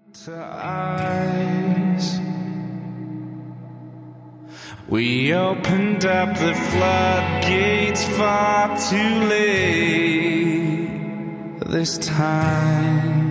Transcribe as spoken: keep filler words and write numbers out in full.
To eyes, we opened up the floodgates far too late this time.